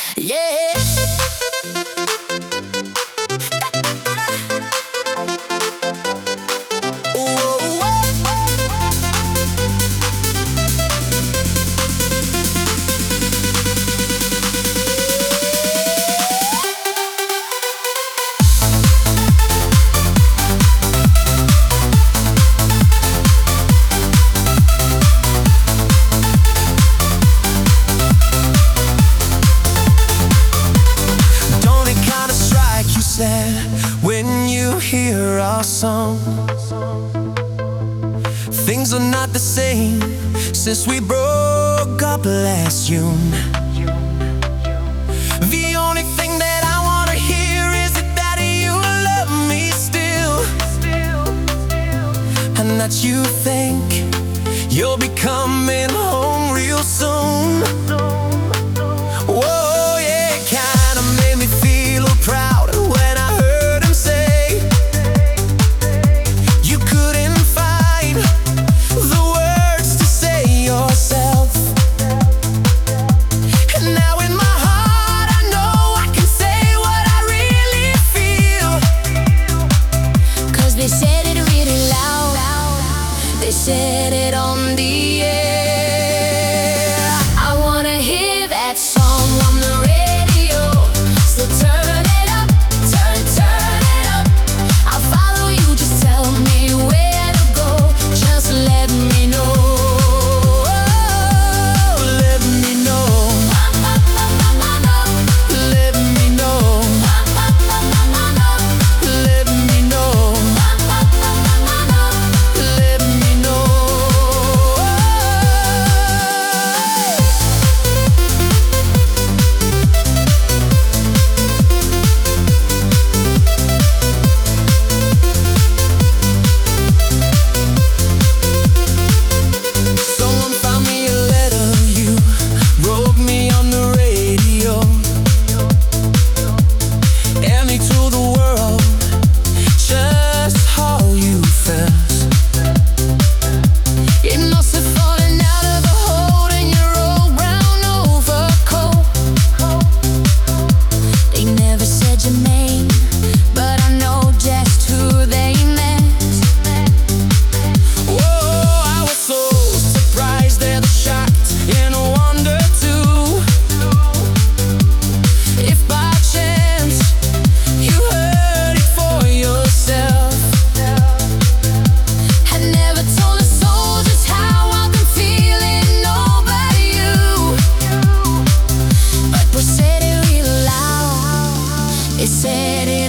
Yeah. When you hear our song, things are not the same since we broke up last June. The only thing that I wanna hear is that you love me still, and that you think you'll be coming home real soon. Whoa, yeah, it kinda made me feel proud when I heard him say you couldn't find the words to say yourself. And now in my heart I know I can say what I really feel. 'Cause they said it really loud, they said it on the air. I wanna hear that song on the radio, so turn it up, turn it up. I'll follow you, just tell me where to go, just let me know. Let me know. Let me know. Let me know. Let me know. Someone found me a letter you wrote me on the radio, and me to the world just how you felt. It must have fallen out of the hold in your old brown overcoat. They never said your name, but I know just who they meant. Whoa, I was so surprised and shocked and wondered too, if by chance you heard it for yourself. Had never told a soul just how I've been feeling, nobody you. But we said it real loud, they said it